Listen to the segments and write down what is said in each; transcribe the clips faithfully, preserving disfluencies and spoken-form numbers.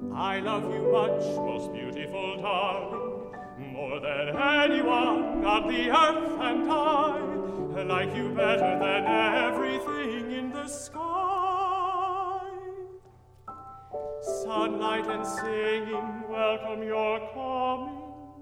I love you much, most beautiful darling, more than anyone on the earth, and I like you better than everything in the sky. Sunlight and singing welcome your coming.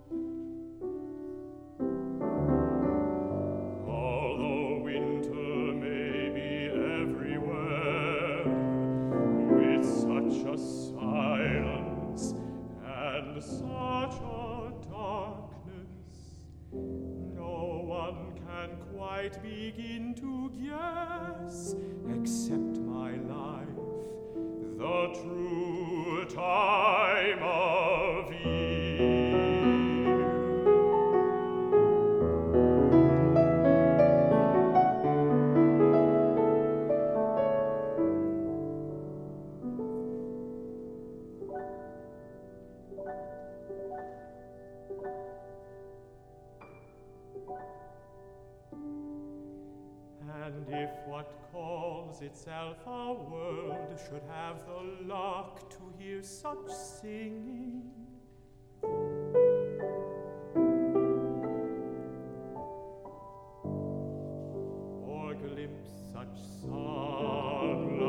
Although winter may be everywhere, with such a silence and such a darkness, no one can quite begin to guess, except my life, the true time of year. And if what calls itself a world should have the luck to hear such singing, or glimpse such sunlight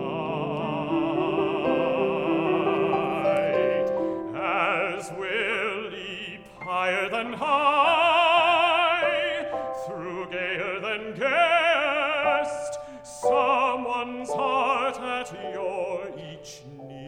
as will leap higher than high, through gayer than guessed, someone's heart at your each knee.